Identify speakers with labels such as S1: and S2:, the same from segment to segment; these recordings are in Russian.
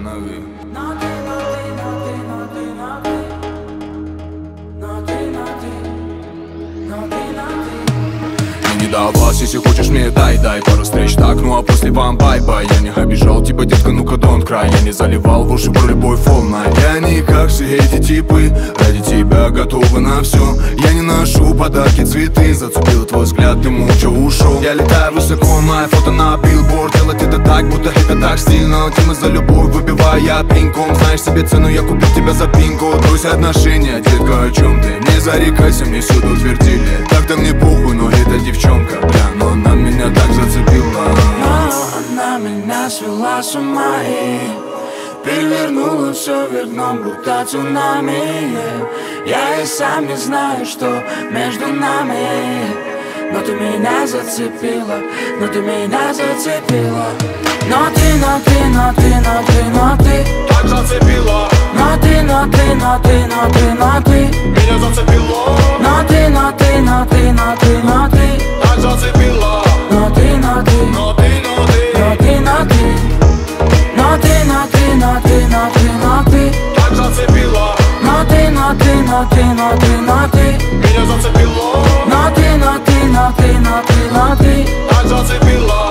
S1: останови. Не давалась, если хочешь мне дай пару встреч так, ну а после вам бай-бай. Я не обижал тебя, детка, ну-ка don't cry. Я не заливал в уши про любой волна. Я не как все эти типы, ради тебя готовы на все. Я не ношу подарки, цветы, зацепил твой взгляд, ты молча ушел. Я летаю высоко, мое фото на билборд. Делать это так, будто это так стильно. Тема за любовь, выбивая я пинком. Знаешь себе цену, я купил тебя за пинку. Брось отношения, детка, о чем ты? Не зарекайся, мне всюду твердили. Так-то мне похуй, но это девчонка, бля, но она меня так зацепила.
S2: Она меня свела с ума и перевернула все вверх дном, будто цунами. Я и сам не знаю, что между нами. Но ты меня зацепила, но ты меня зацепила. Но ты
S1: Так зацепила.
S2: Но ты меня
S1: зацепила.
S2: Но ты
S1: Так зацепила.
S2: Но ты
S1: Так зацепила.
S2: Но ты
S1: Меня зацепило. Так зацепила.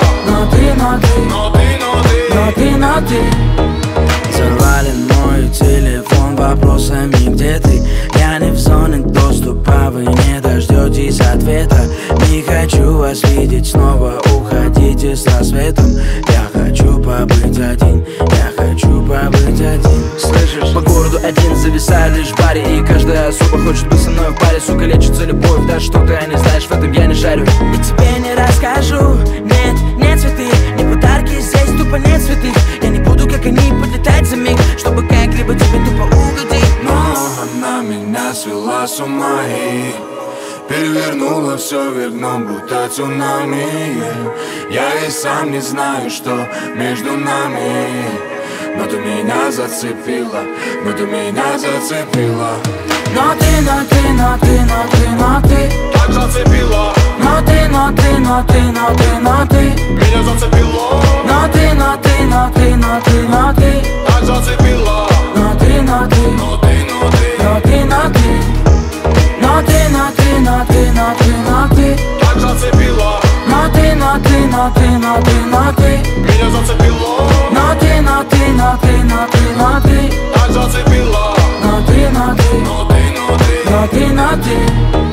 S2: Но ты Взорвали мой телефон вопросами, где ты? Я не в зоне доступа, вы не дождетесь ответа. Не хочу вас видеть снова, уходите с рассветом. Я хочу побыть один, Слышишь? По городу один зависаю лишь в баре, и каждая особа хочет быть со мной в паре. Сука, лечится любовь, да что ты не знаешь, в этом я не шарю. И тебе не расскажу, нет цветы, не подарки, здесь тупо нет цветы. Я не буду, как они, подлетать за миг, чтобы как-либо тебе тупо угодить.
S1: Но она меня свела с ума и перевернула все вверх дном, будто цунами. Я и сам не знаю, что между нами. Но ты меня зацепила. Но ты Так зацепила.
S2: Но ты
S1: Меня зацепило. Так зацепила.
S2: Но ты
S1: Так зацепила. Меня зацепило. Так зацепила.
S2: Но ты